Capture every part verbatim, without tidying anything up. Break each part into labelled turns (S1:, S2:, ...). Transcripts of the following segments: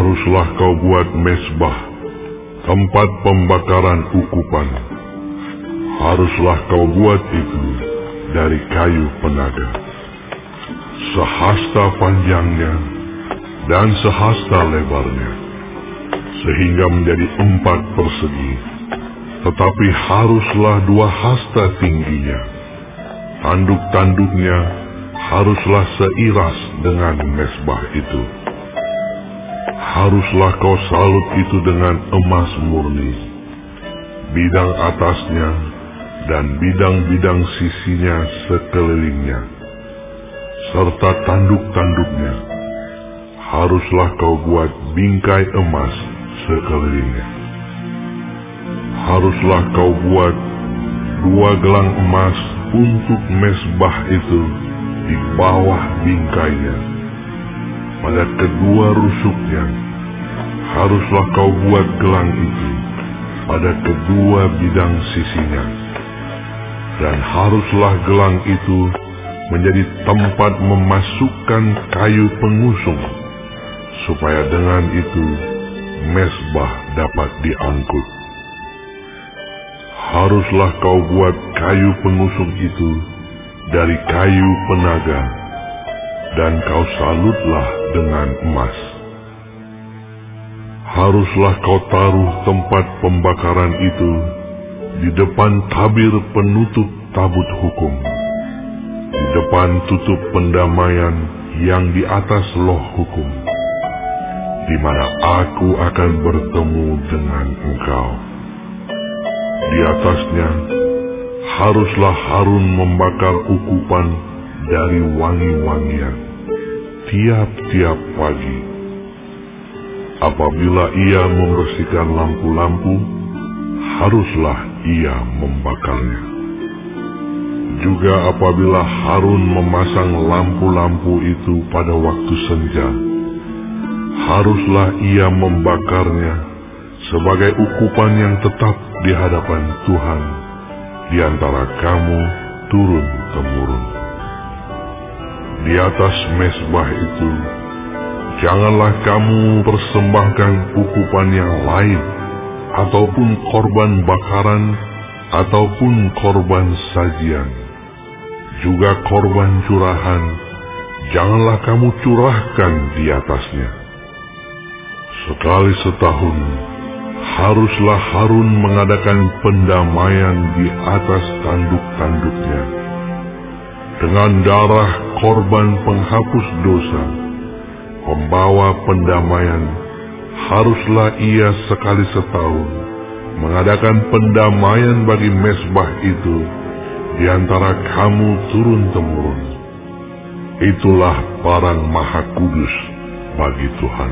S1: Haruslah kau buat mezbah, tempat pembakaran ukupan. Haruslah kau buat itu dari kayu penaga, sehasta panjangnya dan sehasta lebarnya, sehingga menjadi empat persegi. Tetapi haruslah dua hasta tingginya. Tanduk-tanduknya haruslah seiras dengan mezbah itu. Haruslah kau salut itu dengan emas murni, bidang atasnya dan bidang-bidang sisinya sekelilingnya, serta tanduk-tanduknya. Haruslah kau buat bingkai emas sekelilingnya. Haruslah kau buat dua gelang emas untuk mezbah itu di bawah bingkainya. Pada kedua rusuknya haruslah kau buat gelang itu pada kedua bidang sisinya. Dan haruslah gelang itu menjadi tempat memasukkan kayu pengusung, supaya dengan itu mezbah dapat diangkut. Haruslah kau buat kayu pengusung itu dari kayu penaga, dan kau salutlah dengan emas. Haruslah kau taruh tempat pembakaran itu di depan tabir penutup tabut hukum, di depan tutup pendamaian yang di atas loh hukum, di mana aku akan bertemu dengan engkau. Di atasnya haruslah Harun membakar ukupan dari wangi-wangian tiap-tiap pagi. Apabila ia membersihkan lampu-lampu, haruslah ia membakarnya. Juga apabila Harun memasang lampu-lampu itu pada waktu senja, haruslah ia membakarnya sebagai ukupan yang tetap di hadapan Tuhan di antara kamu turun-temurun. Di atas mezbah itu janganlah kamu persembahkan ukupan yang lain, ataupun korban bakaran, ataupun korban sajian. Juga korban curahan janganlah kamu curahkan di atasnya. Sekali setahun haruslah Harun mengadakan pendamaian di atas tanduk-tanduknya. Dengan darah korban penghapus dosa, pembawa pendamaian, haruslah ia sekali setahun mengadakan pendamaian bagi mezbah itu di antara kamu turun-temurun. Itulah barang maha kudus bagi Tuhan.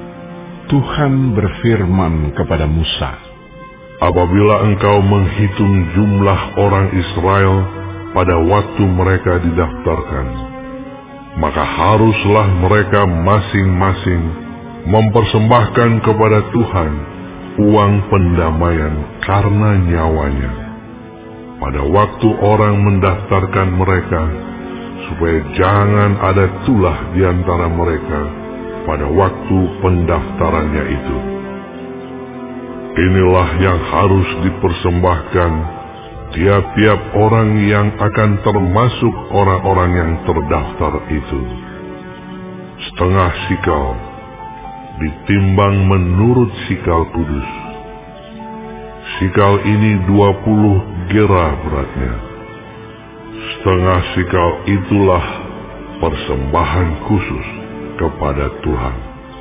S2: Tuhan berfirman kepada Musa,
S1: apabila engkau menghitung jumlah orang Israel pada waktu mereka didaftarkan, maka haruslah mereka masing-masing mempersembahkan kepada Tuhan uang pendamaian karena nyawanya pada waktu orang mendaftarkan mereka, supaya jangan ada tulah di antara mereka pada waktu pendaftarannya itu. Inilah yang harus dipersembahkan tiap-tiap orang yang akan termasuk orang-orang yang terdaftar itu. Setengah sikal ditimbang menurut sikal kudus. Sikal ini dua puluh gera beratnya. Setengah sikal itulah persembahan khusus kepada Tuhan.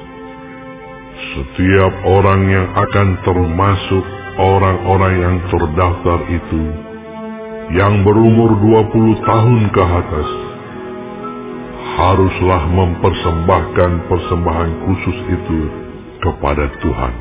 S1: Setiap orang yang akan termasuk orang-orang yang terdaftar itu, yang berumur dua puluh tahun ke atas, haruslah mempersembahkan persembahan khusus itu kepada Tuhan.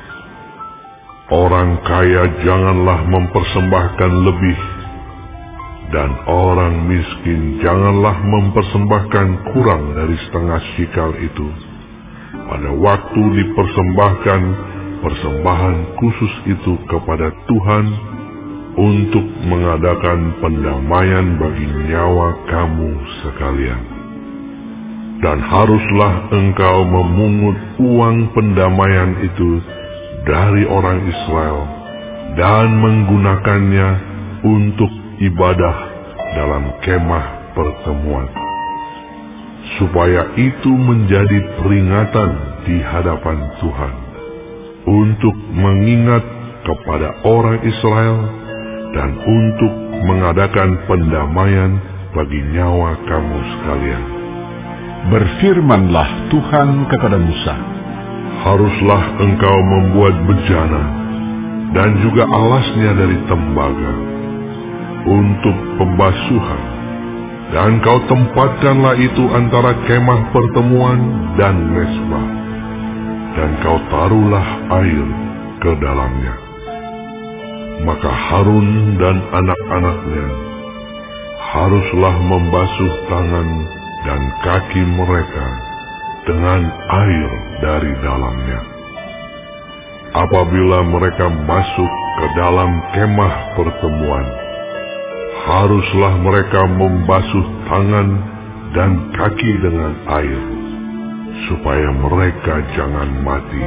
S1: Orang kaya janganlah mempersembahkan lebih, dan orang miskin janganlah mempersembahkan kurang dari setengah sikal itu pada waktu dipersembahkan persembahan khusus itu kepada Tuhan untuk mengadakan pendamaian bagi nyawa kamu sekalian. Dan haruslah engkau memungut uang pendamaian itu dari orang Israel dan menggunakannya untuk ibadah dalam kemah pertemuan, supaya itu menjadi peringatan di hadapan Tuhan untuk mengingat kepada orang Israel dan untuk mengadakan pendamaian bagi nyawa kamu sekalian.
S2: Berfirmanlah Tuhan kepada Musa,
S1: haruslah engkau membuat bejana dan juga alasnya dari tembaga untuk pembasuhan, dan kau tempatkanlah itu antara kemah pertemuan dan mezbah, dan kau taruhlah air ke dalamnya. Maka Harun dan anak-anaknya haruslah membasuh tangan dan kaki mereka dengan air dari dalamnya. Apabila mereka masuk ke dalam kemah pertemuan, haruslah mereka membasuh tangan dan kaki dengan air, supaya mereka jangan mati.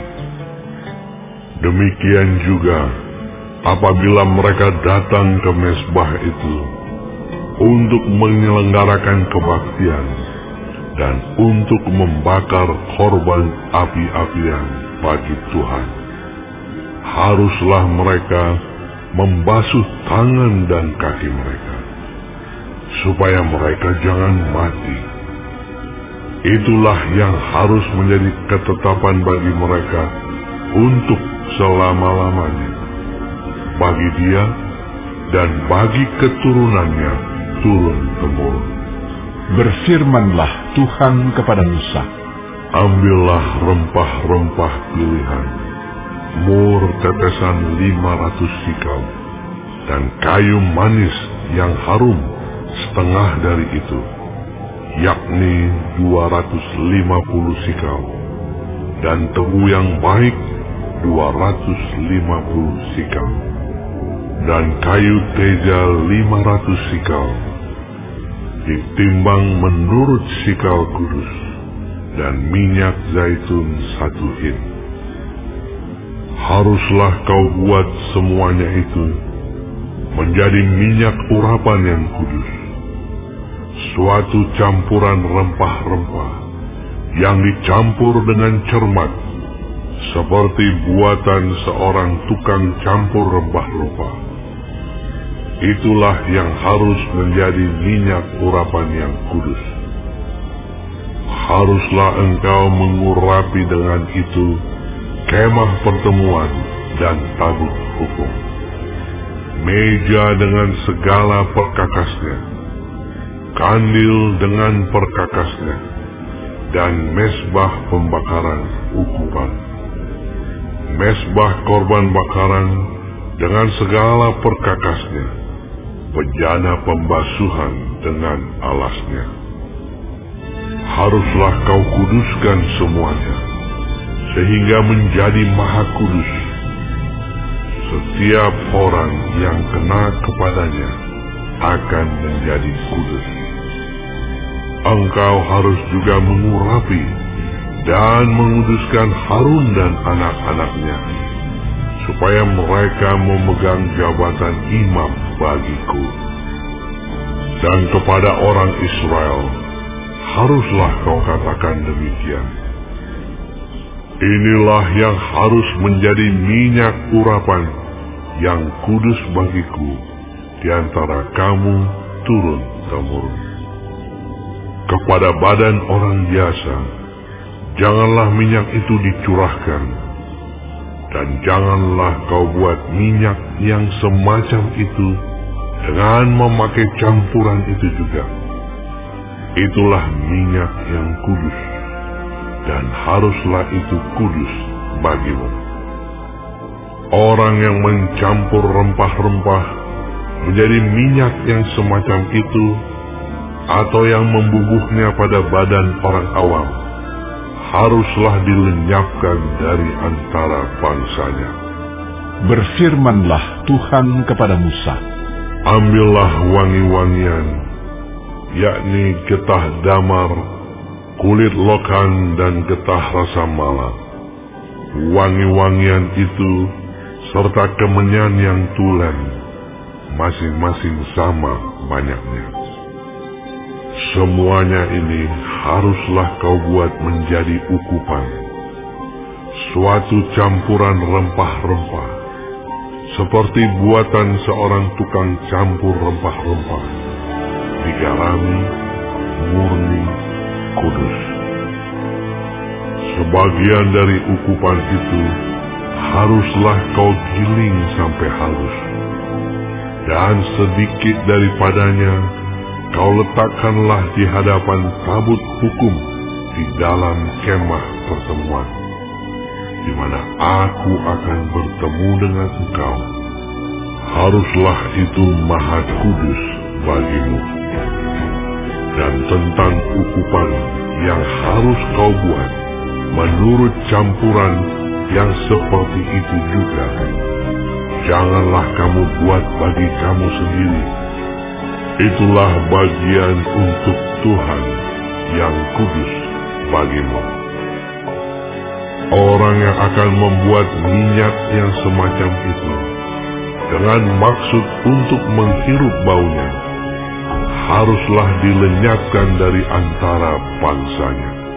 S1: Demikian juga apabila mereka datang ke mezbah itu untuk menyelenggarakan kebaktian dan untuk membakar korban api-apian bagi Tuhan, haruslah mereka membasuh tangan dan kaki mereka, supaya mereka jangan mati. Itulah yang harus menjadi ketetapan bagi mereka untuk selama-lamanya, bagi dia dan bagi keturunannya turun-temurun.
S2: Berfirmanlah Tuhan kepada Musa,
S1: ambillah rempah-rempah pilihan, mur tetesan lima ratus sikal, dan kayu manis yang harum setengah dari itu, yakni dua ratus lima puluh sikal, dan tebu yang baik dua ratus lima puluh sikal, dan kayu teja lima ratus sikal, ditimbang menurut sikal kudus, dan minyak zaitun satu hin. Haruslah kau buat semuanya itu menjadi minyak urapan yang kudus, suatu campuran rempah-rempah yang dicampur dengan cermat, seperti buatan seorang tukang campur rempah-rempah. Itulah yang harus menjadi minyak urapan yang kudus. Haruslah engkau mengurapi dengan itu kemah pertemuan dan tabut hukum, meja dengan segala perkakasnya, kandil dengan perkakasnya, dan mezbah pembakaran ukupan, mezbah korban bakaran dengan segala perkakasnya, bejana pembasuhan dengan alasnya. Haruslah kau kuduskan semuanya, sehingga menjadi maha kudus. Setiap orang yang kena kepadanya akan menjadi kudus. Engkau harus juga mengurapi dan menguduskan Harun dan anak-anaknya, supaya mereka memegang jabatan imam bagiku. Dan kepada orang Israel haruslah kau katakan demikian, inilah yang harus menjadi minyak urapan yang kudus bagiku di antara kamu turun-temurun. Kepada badan orang biasa janganlah minyak itu dicurahkan, dan janganlah kau buat minyak yang semacam itu dengan memakai campuran itu juga. Itulah minyak yang kudus, dan haruslah itu kudus bagimu. Orang yang mencampur rempah-rempah menjadi minyak yang semacam itu, atau yang membubuhnya pada badan orang awam, haruslah dilenyapkan dari antara bangsanya.
S2: Berfirmanlah Tuhan kepada Musa, ambillah
S1: wangi-wangian, yakni getah damar, kulit lokan dan getah rasa malak, wangi-wangian itu serta kemenyan yang tulen, masing-masing sama banyaknya. Semuanya ini haruslah kau buat menjadi ukupan, suatu campuran rempah-rempah, seperti buatan seorang tukang campur rempah-rempah, digarami, murni, kudus. Sebagian dari ukupan itu haruslah kau giling sampai halus, dan sedikit daripadanya kau letakkanlah di hadapan tabut hukum di dalam kemah pertemuan, di mana aku akan bertemu dengan engkau. Haruslah itu maha kudus bagimu. Dan tentang ukupan yang harus kau buat menurut campuran yang seperti itu juga, janganlah kamu buat bagi kamu sendiri. Itulah bagian untuk Tuhan yang kudus bagimu. Orang yang akan membuat minyak yang semacam itu dengan maksud untuk menghirup baunya, haruslah dilenyapkan dari antara bangsanya.